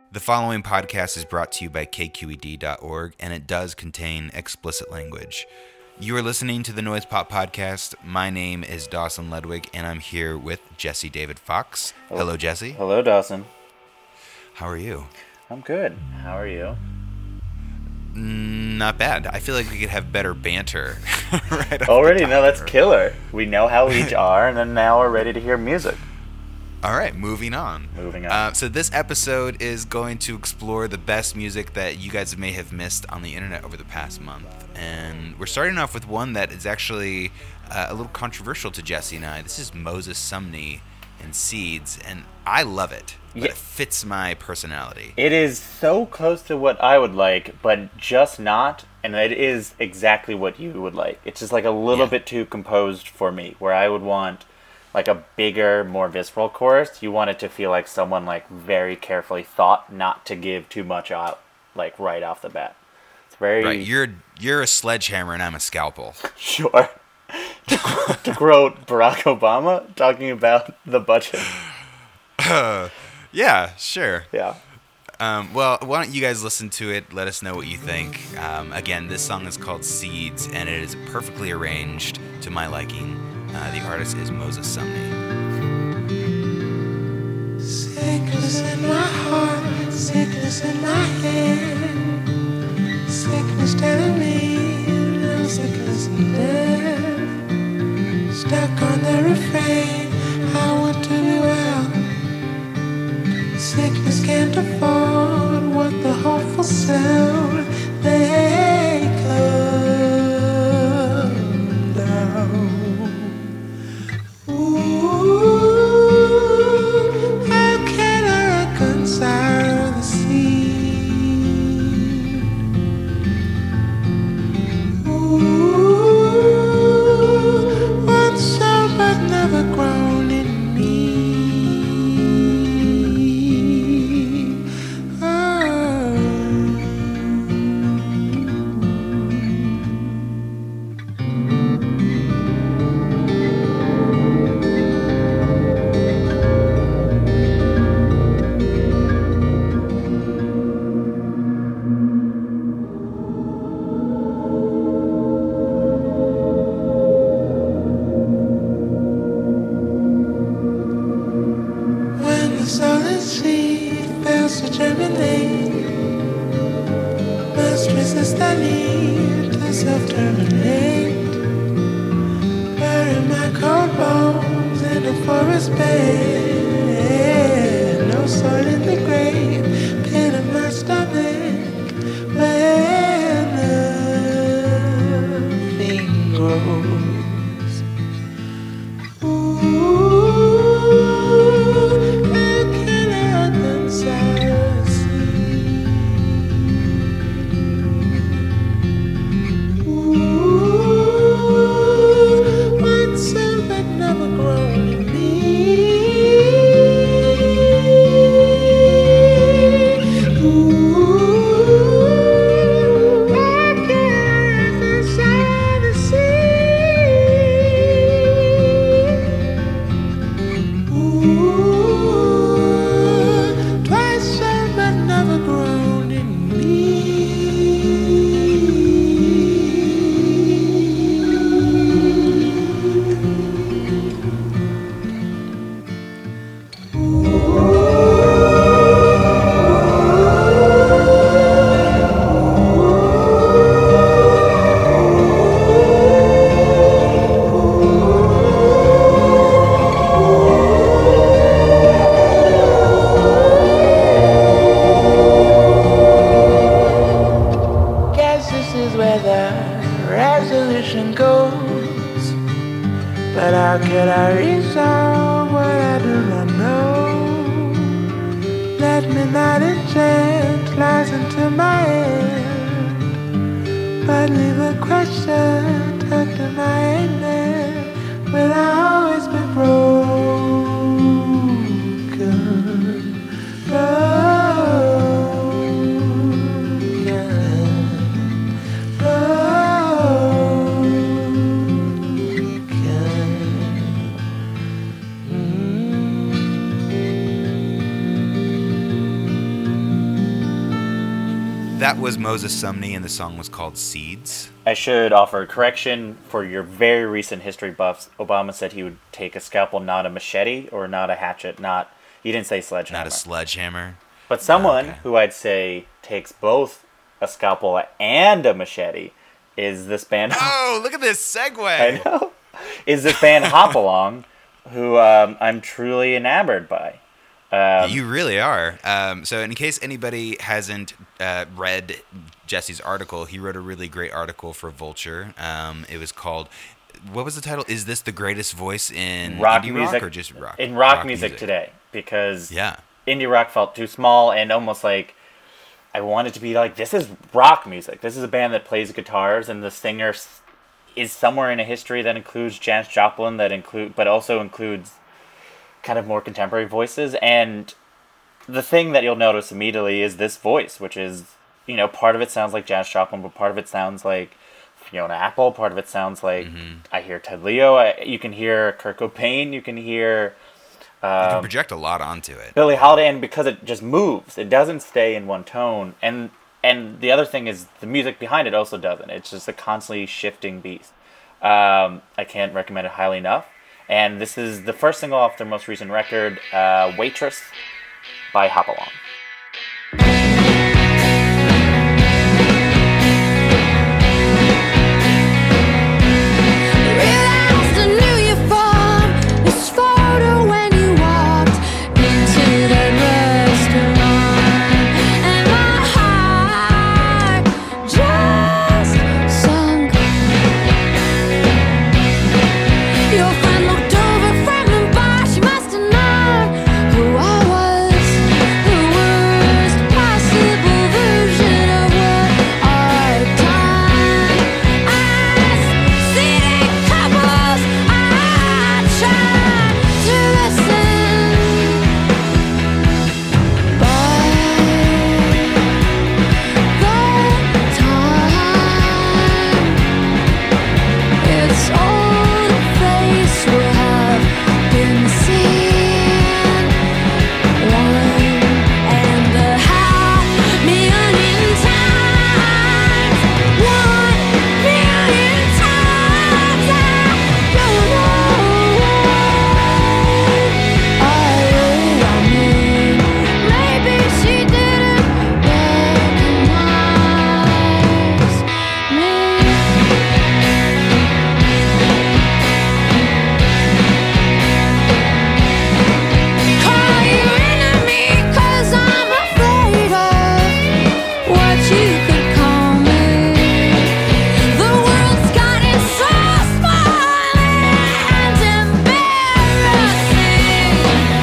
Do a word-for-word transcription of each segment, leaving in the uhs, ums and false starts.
The following podcast is brought to you by K Q E D dot org, and it does contain explicit language. You are listening to the Noise Pop Podcast. My name is Dawson Ludwig, and I'm here with Jesse David Fox. Hello, Hello Jesse. Hello, Dawson. How are you? I'm good. How are you? Mm, not bad. I feel like we could have better banter. right off Already? the No, that's top. killer. We know how we each are, and then now we're ready to hear music. All right, moving on. Moving on. Uh, so this episode is going to explore the best music that you guys may have missed on the internet over the past month. And we're starting off with one that is actually uh, a little controversial to Jesse and I. This is Moses Sumney and Seeds, and I love it. But Yeah. it fits my personality. It is so close to what I would like, but just not, and it is exactly what you would like. It's just like a little Yeah. bit too composed for me, where I would want like a bigger, more visceral chorus. You want it to feel like someone like very carefully thought not to give too much out, like right off the bat. It's very Right, you're you're a sledgehammer and I'm a scalpel. sure. to, to quote Barack Obama talking about the budget. Yeah, sure. Yeah. Um, well, why don't you guys listen to it? Let us know what you think. Um, again, this song is called Seeds, and it is perfectly arranged to my liking. Uh, the artist is Moses Sumney. Sickness in my heart, sickness in my head, sickness telling me no sickness in death. Stuck on the refrain, I want to be well. Sickness can't afford what the hopeful sound they come down. Ooh, how can I reconcile the scene? Ooh, once sown but never grown in me. When the solid seed fails to germinate, must resist the need to self-terminate. Bury my cold bones in a forest bed. No soil in the grave, pit of my stomach, where nothing grows. Ooh, how can I reconcile the sea? Ooh, once sown but never grown in me. Ooh, how can I reconcile the sea? Ooh, twice sown but never grown in Guess this is where the resolution goes. But how could I resolve what I do not know? Let me not enchant lies into my head, but leave a question tucked in my amen. Will I always be broken? Broken. Broken. Mm. That was Moses Sumney, and the song was called Seeds. I should offer a correction for your very recent history buffs. Obama said he would take a scalpel, not a machete, or not a hatchet, not... He didn't say sledgehammer. Not a sledgehammer. But someone Okay. who I'd say takes both a scalpel and a machete is this band... Oh, look at this segue! I know. Is this band Hopalong, who um, I'm truly enamored by. Um, You really are. Um, so, in case anybody hasn't uh, read Jesse's article, he wrote a really great article for Vulture. Um, it was called, what was the title? Is this the greatest voice in rock indie music rock or just rock? in rock, music, today, because Yeah. indie rock felt too small and almost like I wanted to be like, this is rock music. This is a band that plays guitars, and the singer s- is somewhere in a history that includes Janis Joplin, that include, but also includes kind of more contemporary voices. And the thing that you'll notice immediately is this voice, which is, you know, part of it sounds like Janis Joplin, but part of it sounds like Fiona Apple. Part of it sounds like Mm-hmm. I hear Ted Leo. I, you can hear Kurt Cobain. You can hear You um, can project a lot onto it. Billie Holiday, and because it just moves, it doesn't stay in one tone. And and the other thing is the music behind it also doesn't. It's just a constantly shifting beast. Um, I can't recommend it highly enough. And this is the first single off their most recent record, uh, Waitress by Hopalong. Realized I knew you from this photo when you walked into that restaurant, and my heart just sunk. Your friend looked over from the bar. She must have known who I was, the worst possible version of what I'd done. As seated couples, I tried to listen, but the time its own face will have been seen one and a half million times, one million times. I don't know. I really, I mean, maybe she didn't recognize me. Call you enemy, 'cause I'm afraid of what you could call me. The world's gotten so small and embarrassing.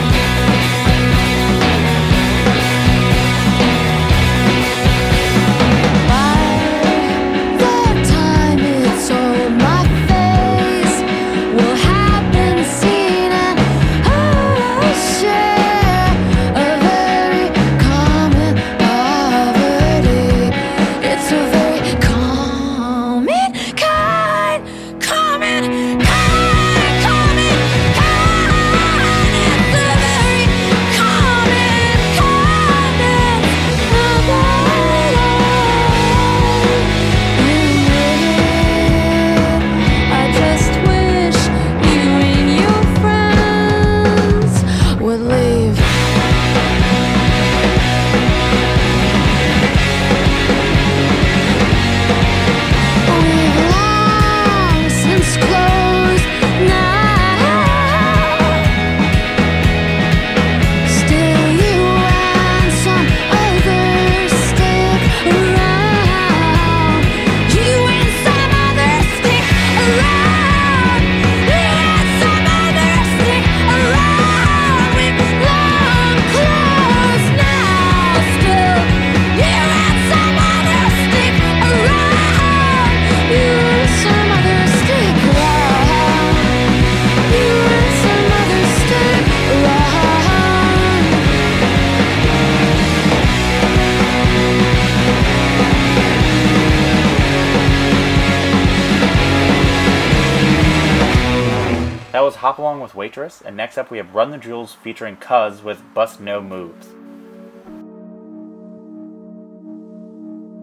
By the time it's all, my face will have been seen, and I'll share a very common poverty. It's a very common kind, common kind, common kind. It's a very common kind. I just wish you and your friends would leave. We've long since closed now. Still you and some others stick around. You and some others stick around. You and some others stick around. We've long closed now. Still you and some others stick around. You and some others stick around. You and some others stick around. That was Hopalong with Waitress, and next up we have Run the Jewels featuring Cuz with Bust No Moves.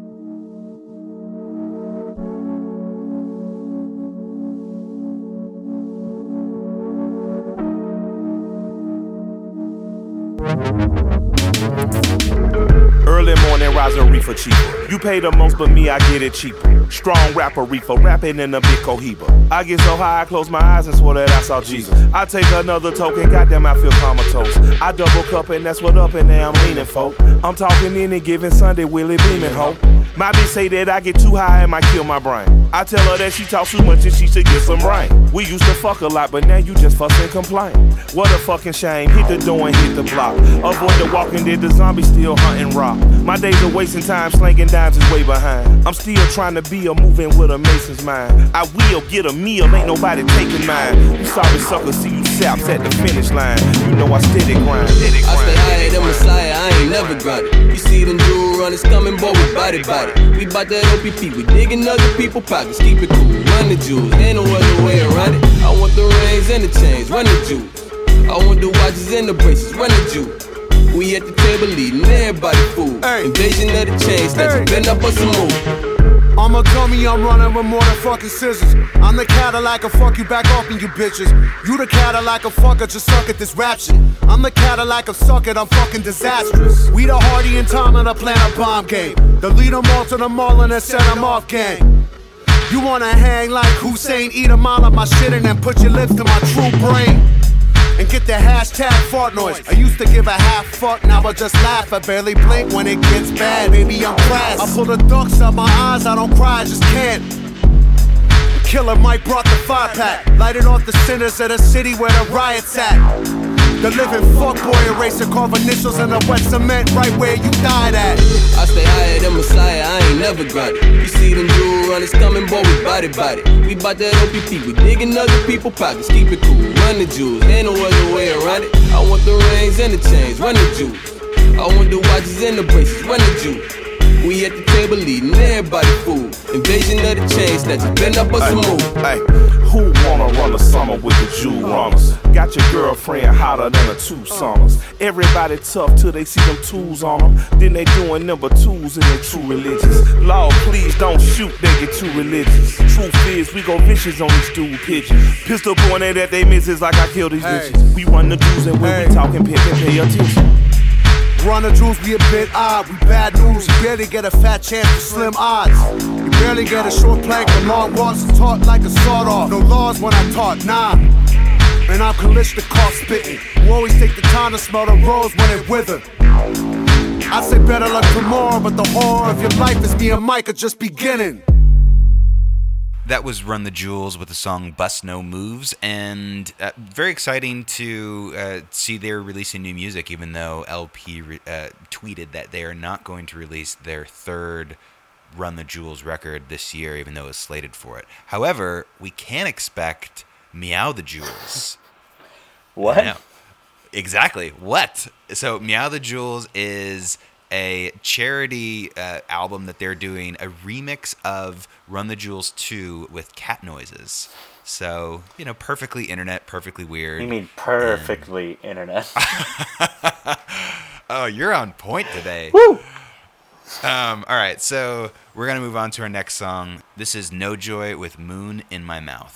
and rosin reefer cheaper. You pay the most, but me, I get it cheaper. Strong rapper reefer, rapping in a big cohiba. I get so high, I close my eyes and swear that I saw Jesus. I take another token, goddamn, I feel comatose. I double cup and that's what up and now I'm leaning, folk. I'm talking any given Sunday, Willie beaming, ho. My bitch say that I get too high and might kill my brain. I tell her that she talks too much and she should get some rain. We used to fuck a lot, but now you just fuss and complain. What a fucking shame, hit the door and hit the block. Avoid the walking dead, the zombie still hunting rock. My days of wasting time, slanging dimes is way behind. I'm still trying to be a moving with a mason's mind. I will get a meal, ain't nobody taking mine. You sorry suckers, see you saps at the finish line. You know I steady grind, steady grind. I stay higher than Messiah, I ain't never grinded. You see them jewel runners coming, boy, we body body. We bout that O P P, we digging other people's pockets. Keep it cool, run the jewels, ain't no other way around it. I want the rings and the chains, run the jewels. I want the watches and the bracelets, run the jewels. We at the table eating, everybody food. Hey. Invasion of the chain snatchers, bend up us a move. I'm a dummy, I'm running with more than fucking scissors. I'm the Cadillac, I fuck you back off and you bitches. You the Cadillac, a fucker, just suck at this rap shit. I'm the Cadillac, of suck it, I'm fucking disastrous. We the Hardy and Tom in a planet bomb game. The lead 'em all to the mall and then set 'em off gang. You wanna hang like Hussein, eat a mile of my shit and then put your lips to my true brain. And get the hashtag fart noise. I used to give a half fuck, now I just laugh. I barely blink when it gets bad, baby I'm crass. I pull the ducks out my eyes, I don't cry, I just can't. Killer Mike brought the fire pack, lighted off the sinners of the city where the riots at. The living fuckboy eraser, carve initials in the wet cement right where you died at. I stay higher than Messiah, I ain't never grinded. You see them jewel runners coming, boy, we body body. We bout that O P P, we digging other people's pockets. Keep it cool, run the jewels, ain't no other way around it. I want the rings and the chains, run the jewels. I want the watches and the bracelets, run the jewels. We at the table eating, everybody food. Invasion of the chain snatchers, bend up us a move. Hey, who wanna run the summer with the jewel runners? Got your girlfriend hotter than a two summers. Everybody tough till they see them tools on them. Then they doing number twos in their true religions. Lord, please don't shoot, they get too religious. Truth is, we go vicious on these stupid pigeons. Pistol pointed at they misses like I killed these hey. bitches. We run the jewels and when hey. we talking pimpin', pay attention. Run the jewels, we a bit odd, we bad news. You barely get a fat chance for slim odds. You barely get a short plank for long walks. Taught like a sawed off. No laws when I taught, nah. And I'm Kalishnikov spitting. You always take the time to smell the rose when it withered. I say better luck tomorrow, but the horror of your life is me and Mike are just beginning. That was Run the Jewels with the song Bust No Moves, and uh, very exciting to uh, see they're releasing new music, even though L P re- uh, tweeted that they are not going to release their third Run the Jewels record this year, even though it's slated for it. However, we can expect Meow the Jewels. What? Exactly. What? So Meow the Jewels is a charity uh, album that they're doing, a remix of Run the Jewels two with cat noises. So, you know, perfectly internet, perfectly weird. You mean perfectly and... internet. Oh, you're on point today. Woo! Um, all right, so we're going to move on to our next song. This is No Joy with Moon in My Mouth.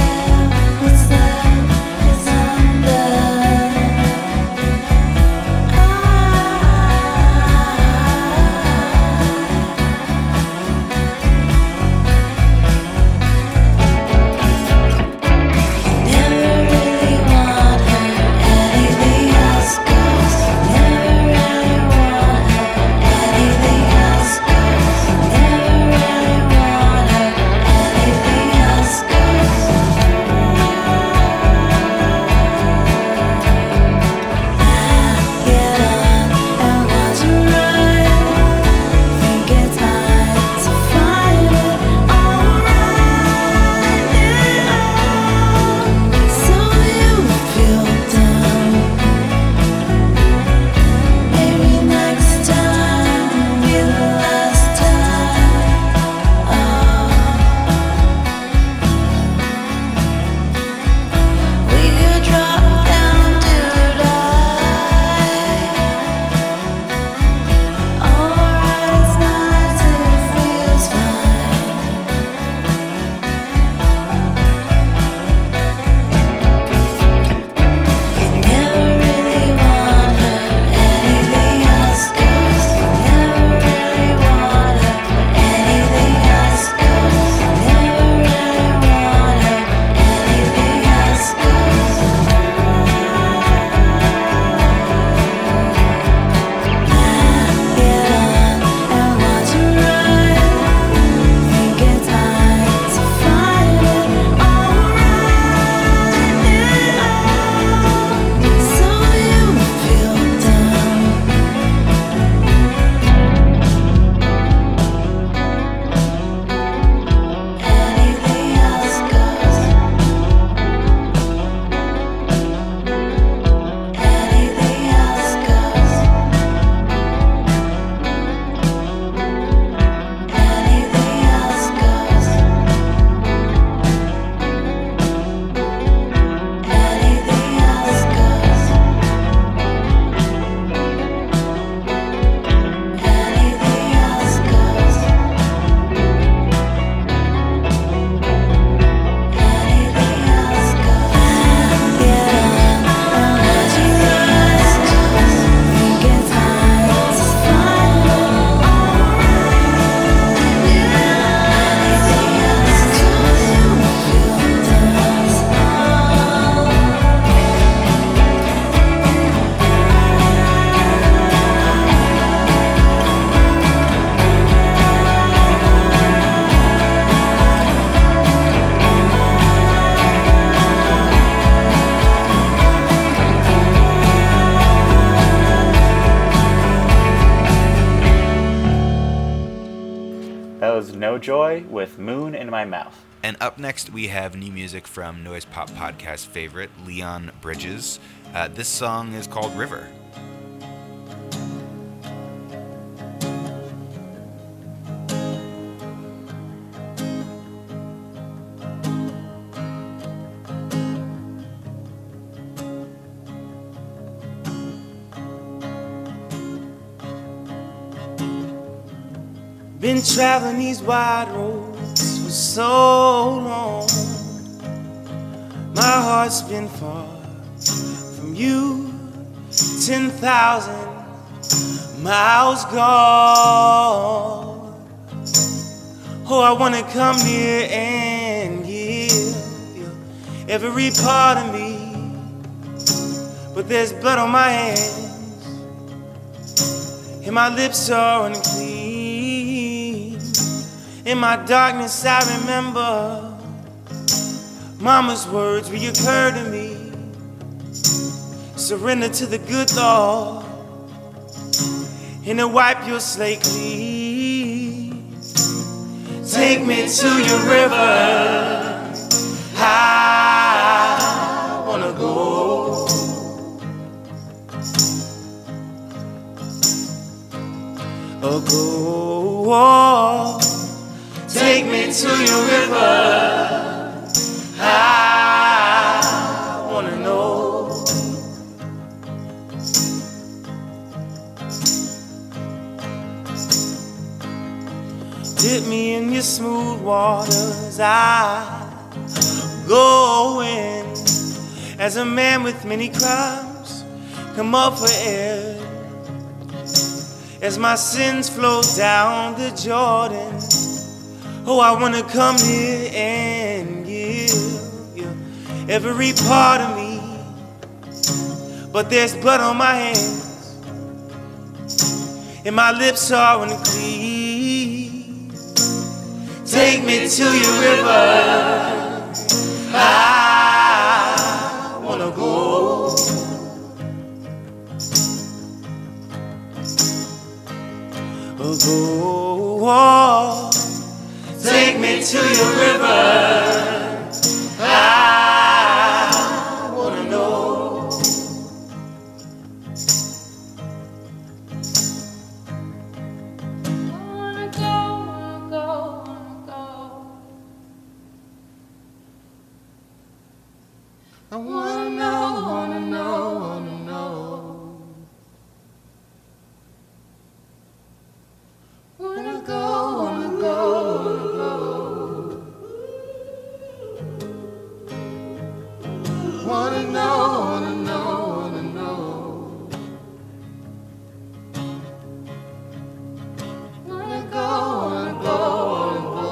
I Killjoy with Moon in My Mouth. And up next, we have new music from Noise Pop Podcast favorite, Leon Bridges. Uh, this song is called River. Been traveling these wide roads for so long. My heart's been far from you, ten thousand miles gone. Oh, I wanna come near and give you every part of me, but there's blood on my hands and my lips are unclean. In my darkness I remember Mama's words reoccur to me. Surrender to the good Lord and to wipe your slate clean. Take me to your river, I wanna go. Oh, go, oh. Take me to your river, I wanna know. Dip me in your smooth waters, I go in. As a man with many crimes, come up for air. As my sins flow down the Jordan, oh, I wanna come here and give you every part of me, but there's blood on my hands and my lips are unclean. Take me to your river, I wanna go. Oh, go, oh. Take me to your river, I wanna know. Wanna go, wanna go, wanna go. I wanna know, wanna know, wanna know. Wanna go, wanna go, wanna go. Wanna know, wanna know, wanna know. Wanna go, wanna go, wanna go.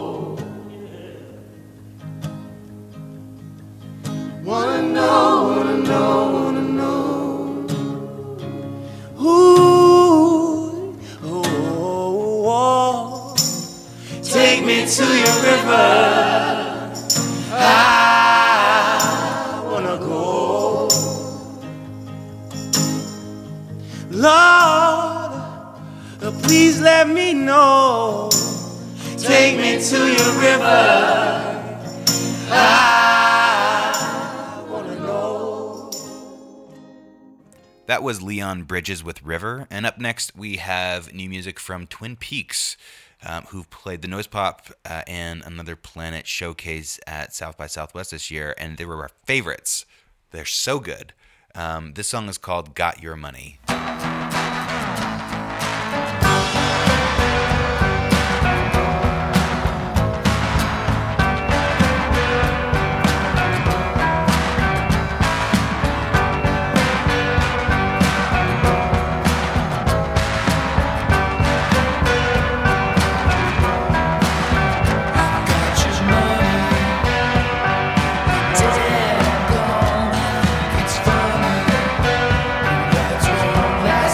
Wanna know, wanna know, wanna know. Ooh, oh, oh, oh. Take me to your river, I wanna go. Lord, uh, please let me know. Take me to your river, I wanna know. That was Leon Bridges with River. And up next, we have new music from Twin Peaks, um, who played the Noise Pop uh, and Another Planet showcase at South by Southwest this year. And they were our favorites. They're so good. Um, this song is called Got Your Money. It's funny, that's all that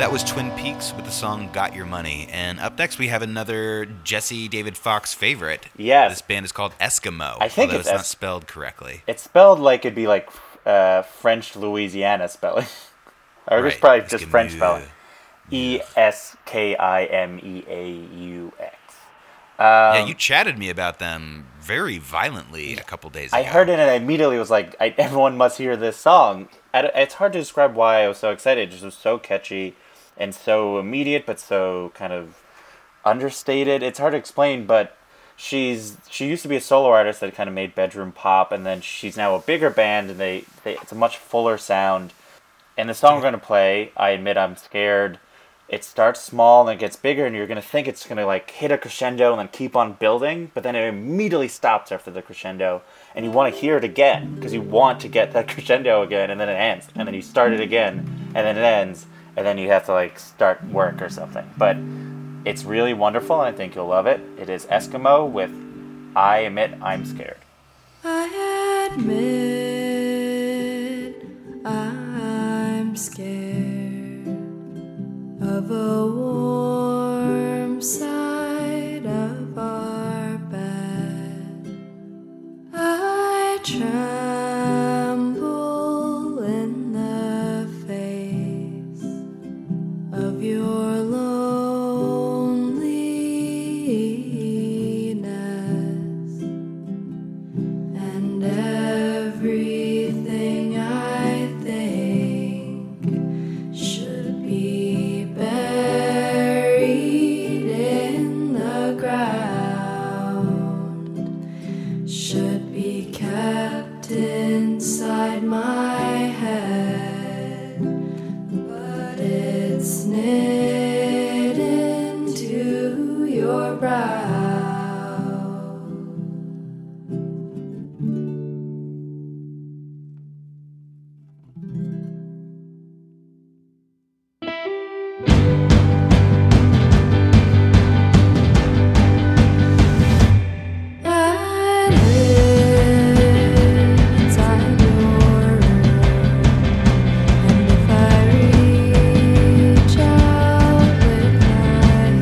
that was Twin Peaks with the song Got Your Money. And up next, we have another Jesse David Fox favorite. Yes. This band is called Eskimo, I think although it's it's, not Es- spelled correctly. It's spelled like it'd be like uh, French Louisiana spelling. Or it's Right, probably just Eskimo. French spelling. E S K I M E A U X. Um, yeah, you chatted me about them very violently a couple days ago. I heard it and I immediately was like, I, everyone must hear this song. I, it's hard to describe why I was so excited. It just was so catchy and so immediate, but so kind of understated. It's hard to explain, but she's she used to be a solo artist that kind of made bedroom pop, and then she's now a bigger band, and they, they it's a much fuller sound. And the song we're going to play, I Admit I'm Scared, it starts small and it gets bigger, and you're going to think it's going to like hit a crescendo and then keep on building, but then it immediately stops after the crescendo, and you want to hear it again because you want to get that crescendo again, and then it ends, and then you start it again, and then it ends, and then you have to like start work or something. But it's really wonderful, and I think you'll love it. It is Eskimo with I Admit I'm Scared. I admit I'm scared of a warm side of our bed. I tremble in the face of your loneliness, and everything I think should be buried in the ground, should be kept inside my head, but it's knit into your brow. I live inside your room, and if I reach out with my hand,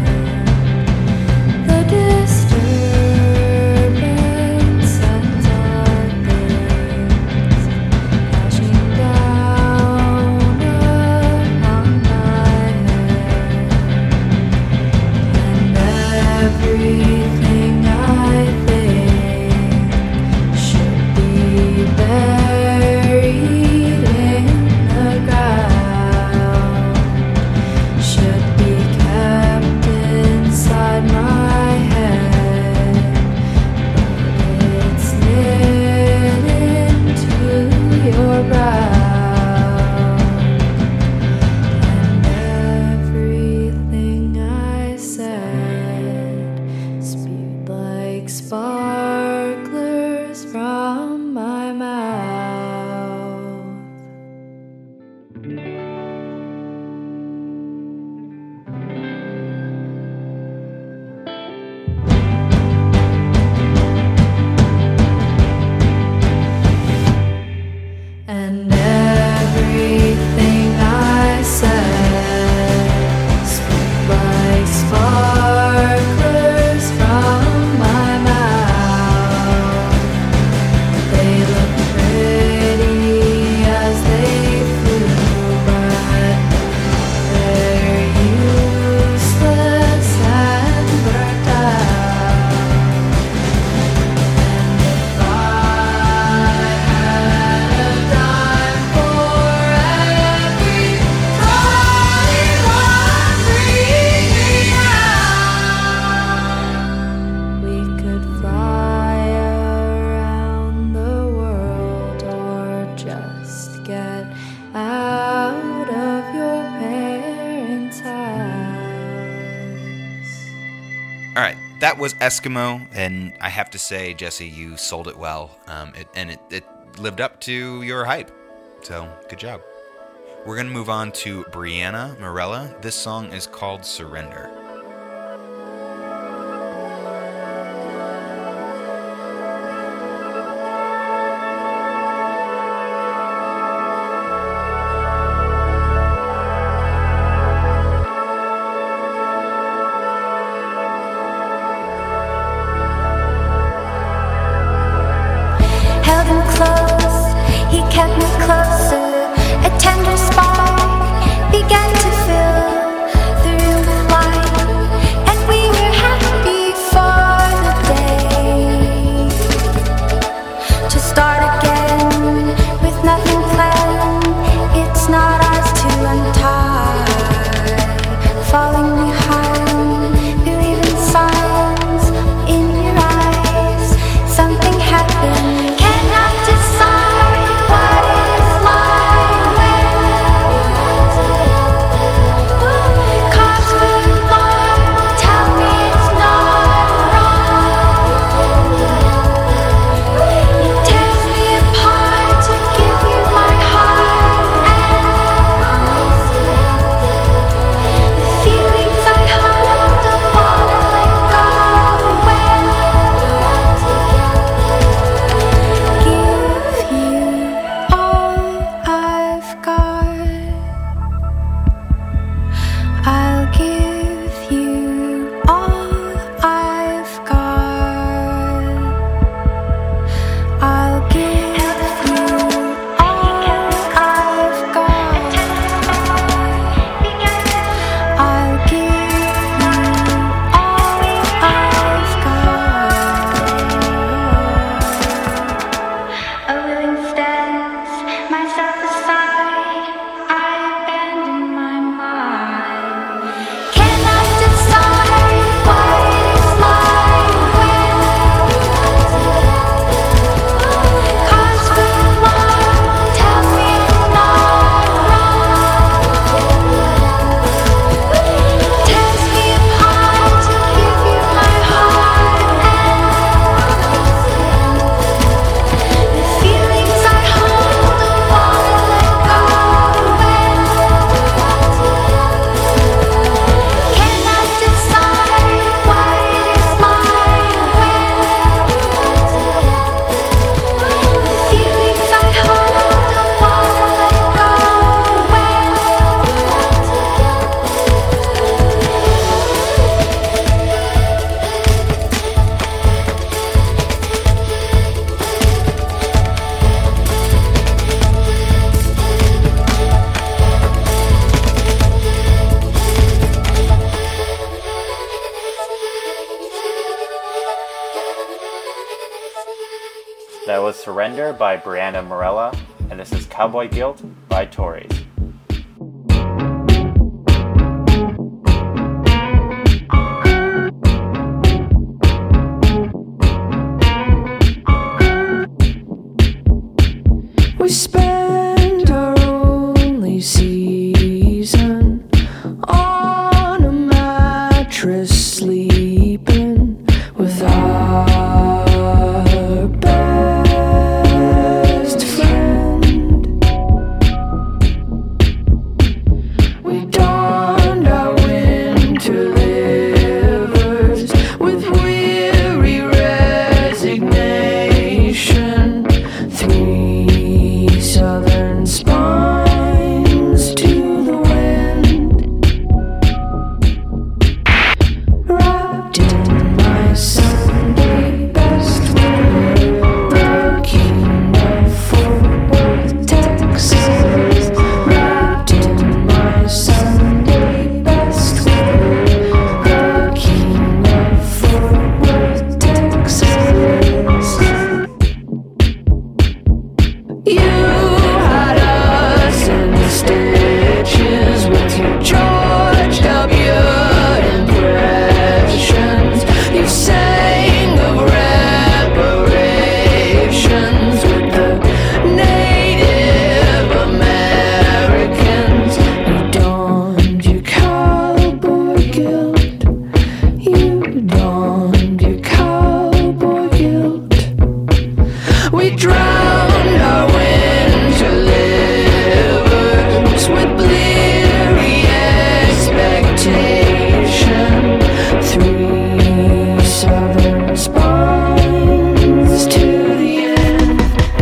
the disturbance sends our things crashing down upon my head, and everything I think should be buried in the ground, should be kept inside my head, but it's knit into your brow, and everything I said spewed like sparklers from my mouth. And everything I said spewed like sparklers from my mouth. They look pretty as they flew, but they're useless and burnt out. And if I had a dime for every time one freaking out, we could fly around the world, or just get out of your parents' house. All right, that was Eskimo, and I have to say, Jesse, you sold it well, um, it, and it, it lived up to your hype. So, good job. We're going to move on to Brianna Morella. This song is called Surrender. I Surrender by Brianna Morella, and this is Cowboy Guilt by Tories. We spend our only season on a mattress, sleeping with our best friend. We donned our winter livers with weary resignation. Three southern spines to the wind, wrapped in my Sunday best wear, the king of Fort Worth, Texas. Wrapped in my Sunday best wear, the king of Fort Worth, Texas. You had us in stitches with your George W. impressions. You sang of reparations with the Native Americans. You donned your cowboy guilt. You donned your cowboy guilt. We drowned our winter livers with bleary expectation. Three southern spines to the end.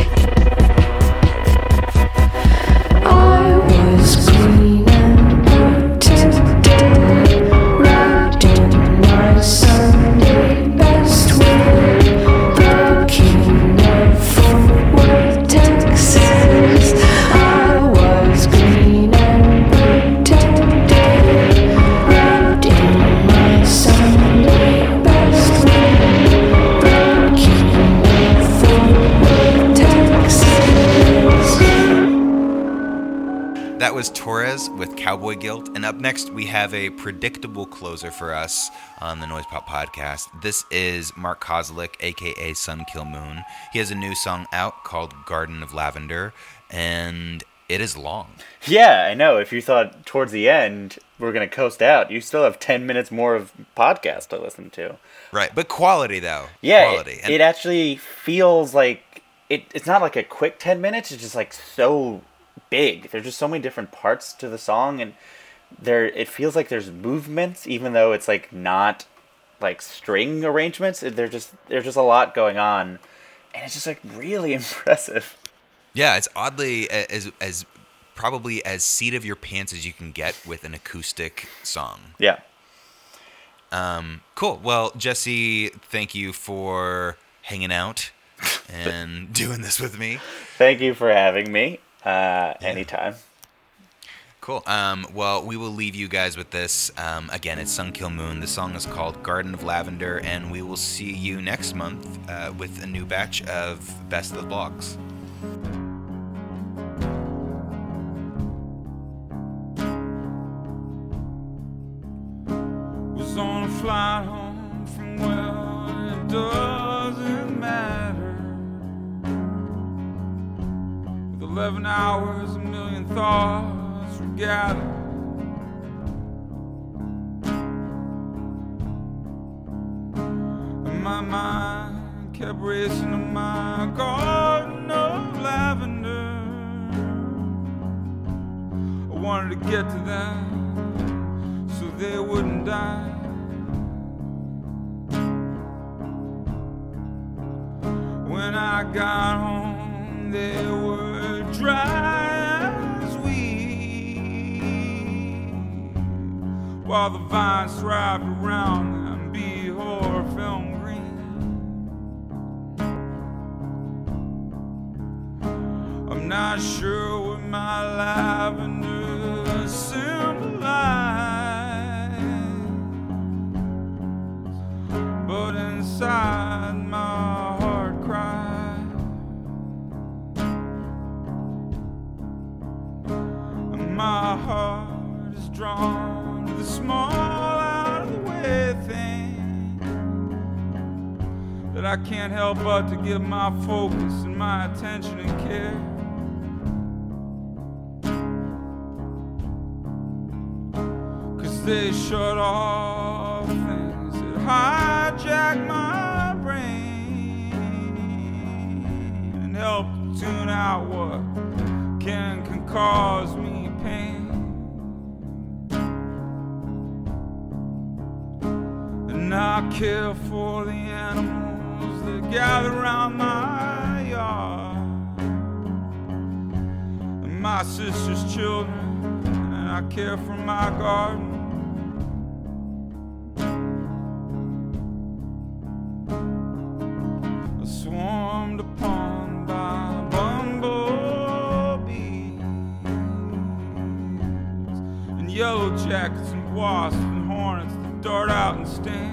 I was clean and protected, wrapped in my Sunday best wear, the king of Fort Worth, Texas. I was clean and protected, wrapped in my Sunday best wear, the king of Fort Worth, Texas. That was Torres with Cowboy Guilt. And up next, we have a predictable closer for us on the Noise Pop Podcast. This is Mark Kozlik, a k a. Sun Kill Moon. He has a new song out called Garden of Lavender, and it is long. Yeah, I know. If you thought towards the end we're going to coast out, you still have ten minutes more of podcast to listen to. Right, but quality, though. Yeah, Quality. it, it actually feels like, it, it's not like a quick ten minutes, it's just like so big. There's just so many different parts to the song, and there it feels like there's movements, even though it's like not like string arrangements. There's just there's just a lot going on, and it's just like really impressive. Yeah, it's oddly as as probably as seat of your pants as you can get with an acoustic song. Yeah. Um, cool. Well, Jesse, thank you for hanging out and doing this with me. Thank you for having me. Uh, yeah. Anytime. Cool. Um, well, we will leave you guys with this. Um, again, it's Sun Kill Moon. The song is called Garden of Lavender, and we will see you next month uh, with a new batch of Best of the Blogs. Was on a flight home from well, it doesn't matter. With eleven hours, a million thoughts were gathered. And my mind kept racing to my garden of lavender. I wanted to get to them so they wouldn't die. When I got home, they were dry as weed, while the vines thrived around them, be horror film green. I'm not sure what my lavender symbolized, but inside my heart cried. my heart is drawn to the small, out of the way thing that I can't help but to give my focus and my attention and care. Cause they shut off things that hijack my brain and help to tune out what can, can cause me pain. And I care for the animals that gather around my yard and my sister's children, and I care for my garden. I swarmed upon by bumblebees and yellow jackets and wasps and hornets that dart out and sting.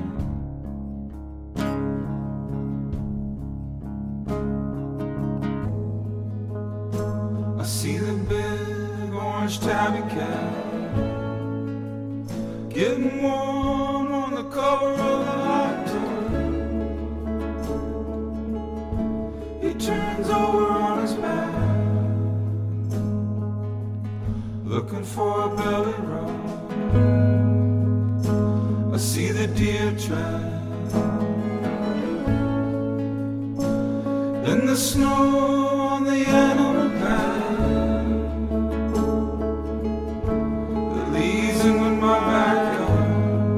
I see the big orange tabby cat getting warm on the cover of the hot tub. He turns over on his back, looking for a belly rub. I see the deer track in the snow on the animal path that leads into my backyard.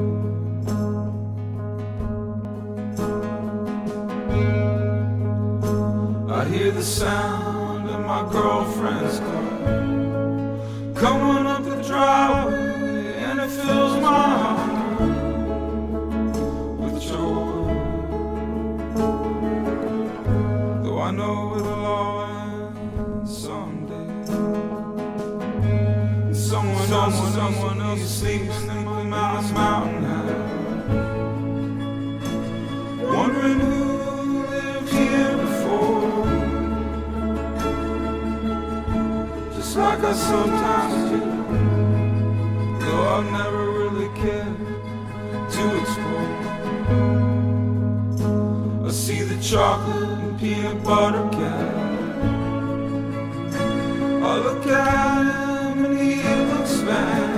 I hear the sound of my girlfriend's car coming up the driveway, and it fills my heart with joy. Though I know it'll all end someday, and someone, someone, else, someone else is sleeping in my mountain, mountain high, wondering who lived here before, just like I sometimes do. Though I've never really cared to explore. I see the chocolate and peanut butter cat. I look at him and he looks back.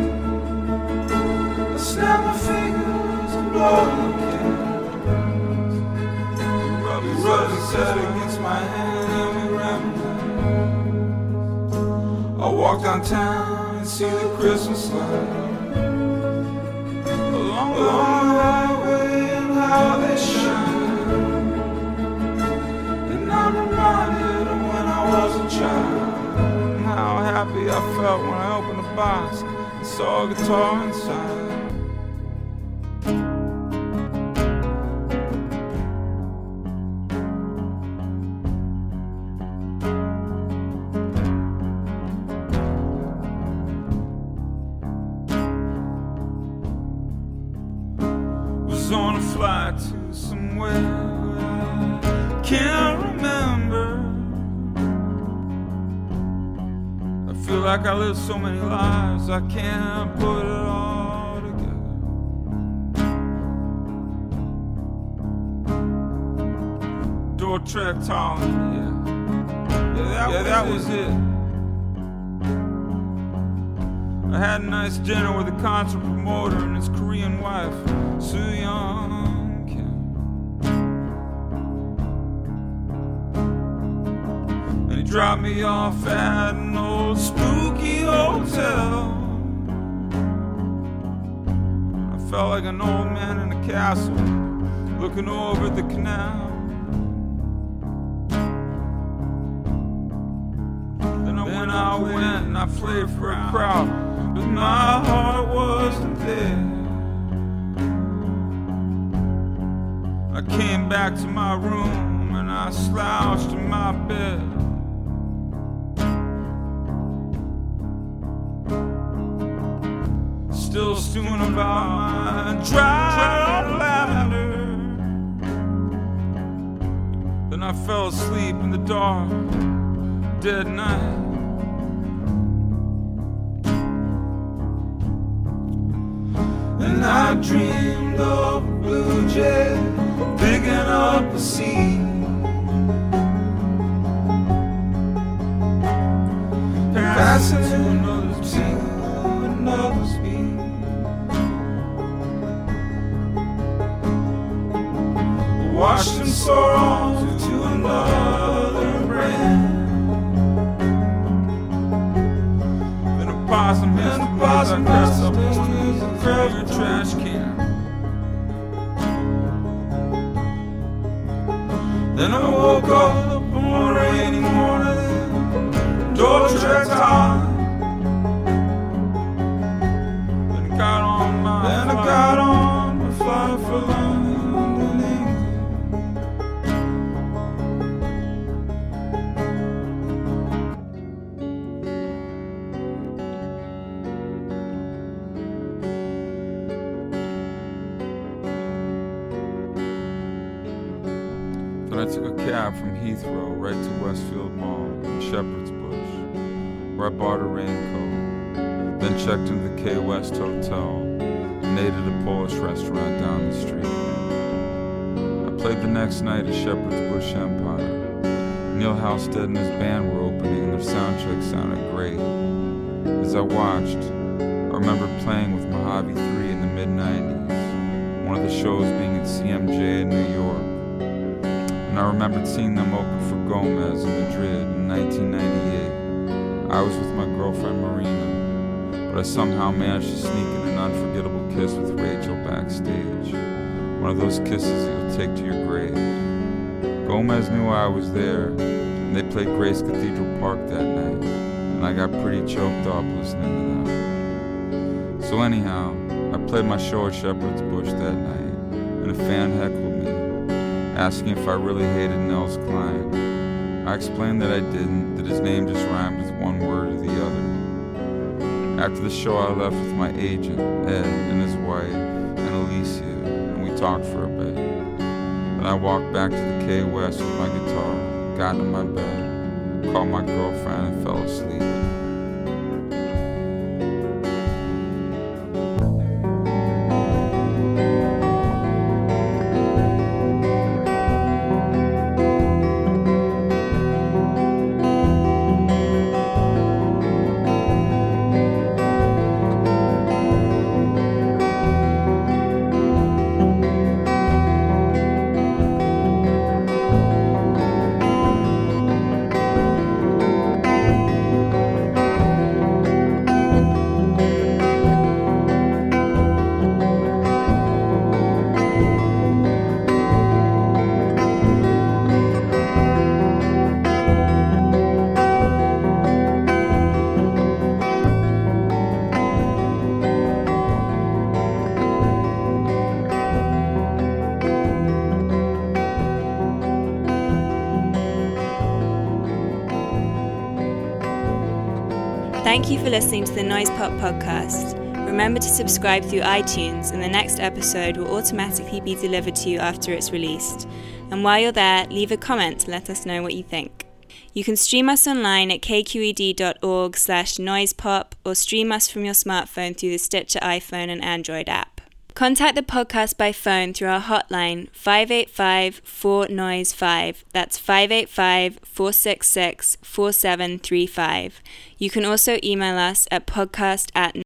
I snap my fingers and blow the candles. He rubs he rubs his head against my hand and we reminisce. I walk downtown and see the Christmas lights along the highway and how they shine. And I'm reminded of when I was a child and how happy I felt when I opened the box and saw a guitar inside. On a flight to somewhere I can't remember. I feel like I lived so many lives I can't put it all together. Dordrecht, Holland, yeah. Yeah, that, yeah, that was it. I had a nice dinner with a concert promoter and his Korean wife, Soo-young Kim. And he dropped me off at an old spooky hotel. I felt like an old man in a castle, looking over the canal. Then I went, I went and I played for a crowd, but my heart wasn't there. I came back to my room and I slouched in my bed. Still stewing about my dried lavender. Then I fell asleep in the dark, dead night. And I dreamed of a blue jay picking up a seed, passing to another to another speed. Watched him soar on to another brand. Then a possum hits the possum press up on your trash can. Then I woke up on a rainy morning, door tracked high. Then I got on my then I got on my flight for London. Then I took a cab from Heathrow right to Westfield Mall in Shepherd's Bush, where I bought a raincoat. Then checked into the K West Hotel and ate at a Polish restaurant down the street. I played the next night at Shepherd's Bush Empire. Neil Halstead and his band were opening and their soundcheck sounded great. As I watched, I remember playing with Mojave three in the mid nineties, one of the shows being at C M J in New York. And I remembered seeing them open for Gomez in Madrid in nineteen ninety-eight. I was with my girlfriend Marina, but I somehow managed to sneak in an unforgettable kiss with Rachel backstage. One of those kisses that you'll take to your grave. Gomez knew I was there, and they played Grace Cathedral Park that night, and I got pretty choked up listening to them. So anyhow, I played my show at Shepherd's Bush that night, and a fan heckled me, asking if I really hated Nels Cline. I explained that I didn't, that his name just rhymed with one word or the other. After the show, I left with my agent, Ed, and his wife, and Alicia, and we talked for a bit. Then I walked back to the K West with my guitar, got in my bed, called my girlfriend, and fell asleep. Thank you for listening to the Noise Pop Podcast. Remember to subscribe through iTunes, and the next episode will automatically be delivered to you after it's released. And while you're there, leave a comment to let us know what you think. You can stream us online at kqed.org slash noisepop or stream us from your smartphone through the Stitcher iPhone and Android app. Contact the podcast by phone through our hotline five eight five, four, N O I S E, five. That's five eight five, four six six, four seven three five. You can also email us at podcast at